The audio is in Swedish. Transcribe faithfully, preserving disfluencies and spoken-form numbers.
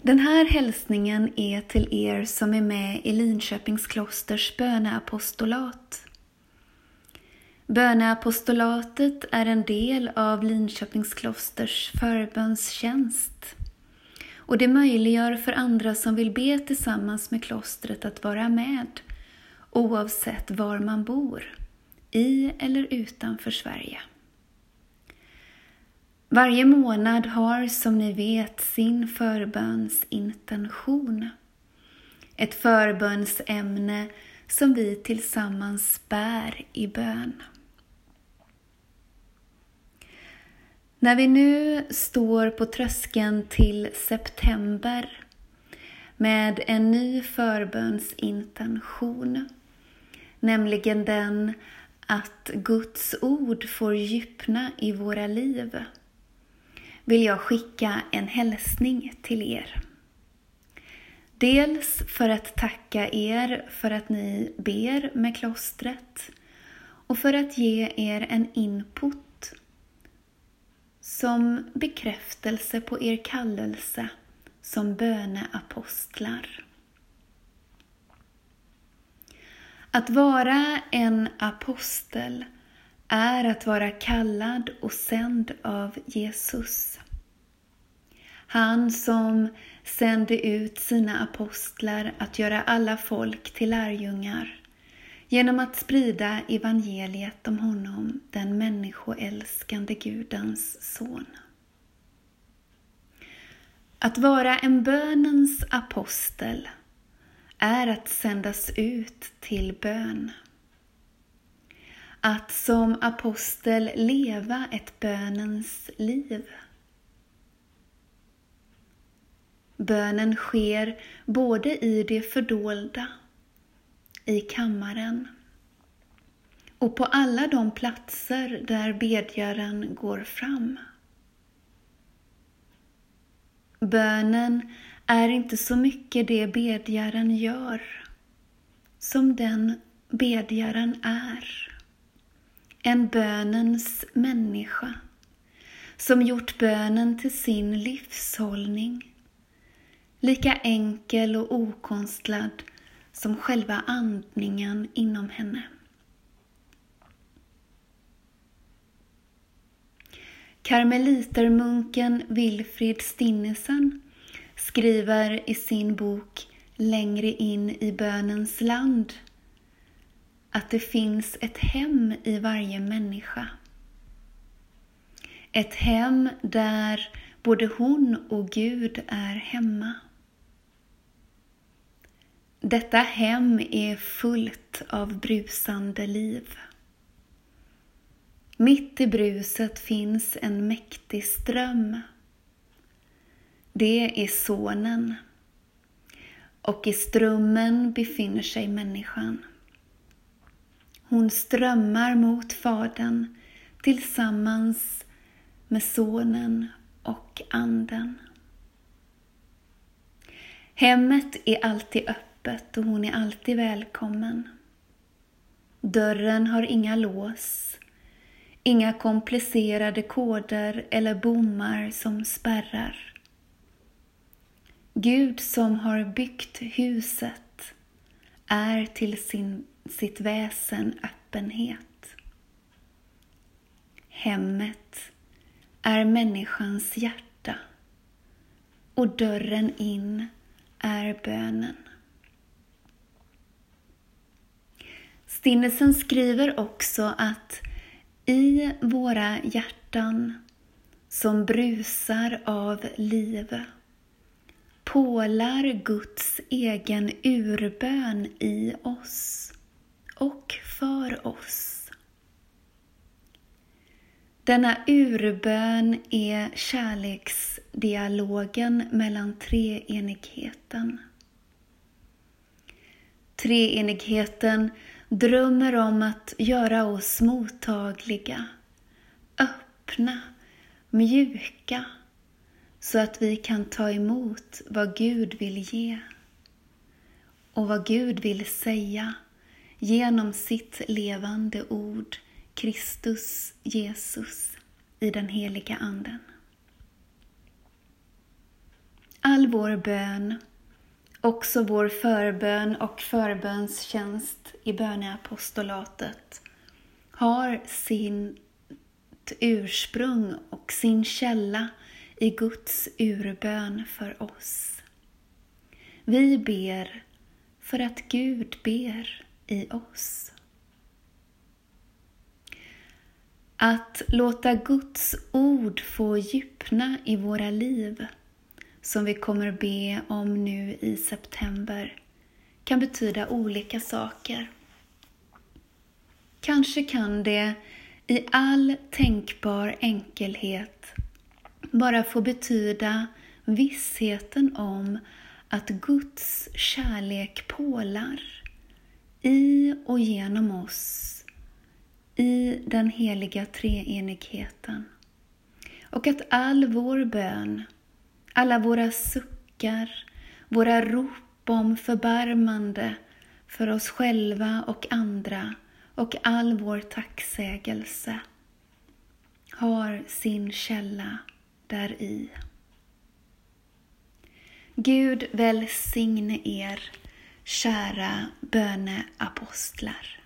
Den här hälsningen är till er som är med i Linköpings klosters böneapostolat. Böneapostolatet är en del av Linköpings klosters förbönstjänst. Och det möjliggör för andra som vill be tillsammans med klostret att vara med, oavsett var man bor, i eller utanför Sverige. Varje månad har, som ni vet, sin förbönsintention. Ett förbönsämne som vi tillsammans bär i bön. När vi nu står på tröskeln till september med en ny förbönsintention, nämligen den att Guds ord får djupna i våra liv, vill jag skicka en hälsning till er. Dels för att tacka er för att ni ber med klostret och för att ge er en input som bekräftelse på er kallelse som böneapostlar. Att vara en apostel är att vara kallad och sänd av Jesus. Han som sände ut sina apostlar att göra alla folk till lärjungar genom att sprida evangeliet om honom, den människoälskande Gudens son. Att vara en bönens apostel är att sändas ut till bön. Att som apostel leva ett bönens liv. Bönen sker både i det fördolda, i kammaren och på alla de platser där bedjaren går fram. Bönen är inte så mycket det bedjaren gör som den bedjaren är. En bönens människa som gjort bönen till sin livshållning. Lika enkel och okonstlad som själva andningen inom henne. Karmelitermunken Wilfrid Stinnesen skriver i sin bok Längre in i bönens land att det finns ett hem i varje människa. Ett hem där både hon och Gud är hemma. Detta hem är fullt av brusande liv. Mitt i bruset finns en mäktig ström. Det är sonen. Och i strömmen befinner sig människan. Hon strömmar mot fadern tillsammans med sonen och anden. Hemmet är alltid öppet och hon är alltid välkommen. Dörren har inga lås, inga komplicerade koder eller bommar som spärrar. Gud som har byggt huset är till sin, sitt väsen öppenhet. Hemmet är människans hjärta och dörren in är bönen. Stinnesen skriver också att i våra hjärtan som brusar av liv pålar Guds egen urbön i oss och för oss. Denna urbön är kärleksdialogen mellan treenigheten. Treenigheten drömmer om att göra oss mottagliga, öppna, mjuka, så att vi kan ta emot vad Gud vill ge och vad Gud vill säga genom sitt levande ord, Kristus Jesus, i den heliga anden. All all vår bön, också vår förbön och förbönstjänst i böneapostolatet, har sin ursprung och sin källa i Guds urbön för oss. Vi ber för att Gud ber i oss. Att låta Guds ord få djupna i våra liv, som vi kommer be om nu i september, kan betyda olika saker. Kanske kan det i all tänkbar enkelhet bara få betyda vissheten om att Guds kärlek pålar i och genom oss i den heliga treenigheten. Och att all vår bön, alla våra suckar, våra rop om förbarmande för oss själva och andra och all vår tacksägelse har sin källa där i. Gud välsigne er, kära böneapostlar.